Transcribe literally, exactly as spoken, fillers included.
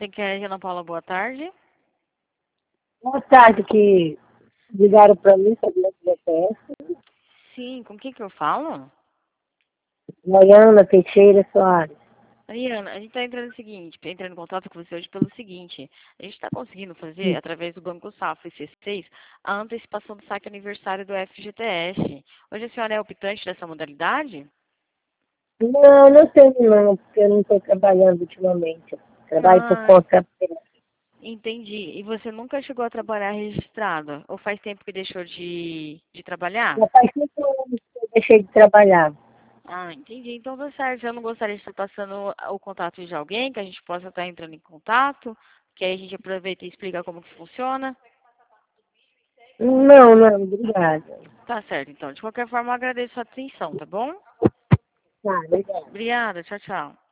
Você quer, Ana Paula, boa tarde? Boa tarde, que ligaram para mim sobre o G P S. Sim, com quem que eu falo? Mariana Teixeira Soares. Mariana, a gente está entrando no seguinte, entrando em contato com você hoje pelo seguinte, a gente está conseguindo fazer, através do Banco Safra e C seis, a antecipação do saque aniversário do F G T S. Hoje a senhora é optante dessa modalidade? Não, não tenho não, porque eu não estou trabalhando ultimamente. Trabalho por Ah, conta própria. entendi. E você nunca chegou a trabalhar registrada? Ou faz tempo que deixou de, de trabalhar? Já faz cinco anos que eu deixei de trabalhar. Ah, entendi. Então tá certo. Eu não gostaria de estar passando o contato de alguém, que a gente possa estar entrando em contato, que aí a gente aproveita e explica como que funciona. Não, não, obrigada. Tá certo, então. De qualquer forma, eu agradeço a atenção, tá bom? Tá, obrigada. Obrigada. Tchau, tchau.